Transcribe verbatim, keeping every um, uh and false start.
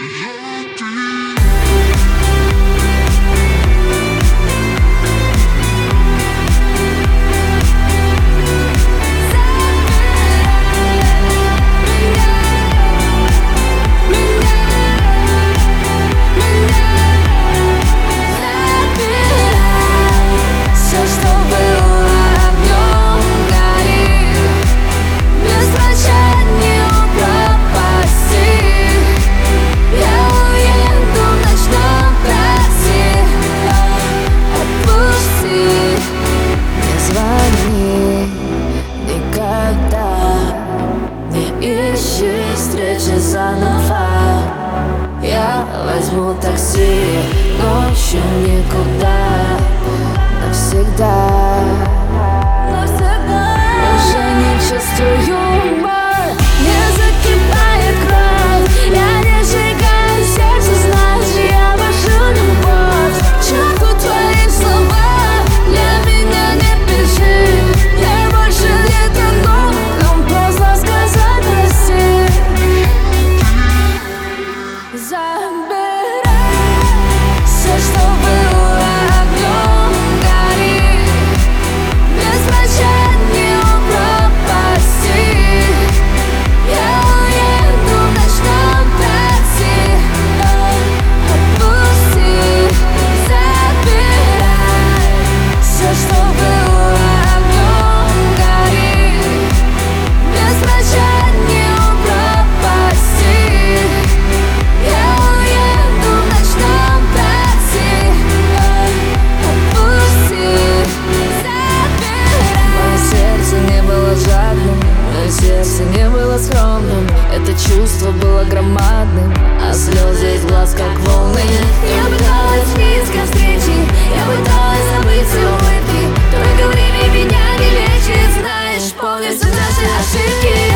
Встречи заново. Я возьму такси, ночью никуда, навсегда. Навсегда. Уже не чувствую юмор, не закипает кровь. Я не сжигаю сердце, знаешь, я вожу любовь. К черту твои слова, для меня не пиши. Я больше не тону, нам поздно сказать прости. Забирай все, что было огнем, гори. Без прощания пропасти. Я уеду в ночном такси. Отпусти, забирай все, что было огнем, гори. Без прощания пропасти. Я уеду в ночном такси. Отпусти, забирай. Мое сердце не было жадным, мое сердце не было скромным. Это чувство было громадным, а слезы из глаз как волны. Я пыталась близко встречи, я пыталась забыть все улыбки. Только время меня не лечит, знаешь, полностью наши ошибки.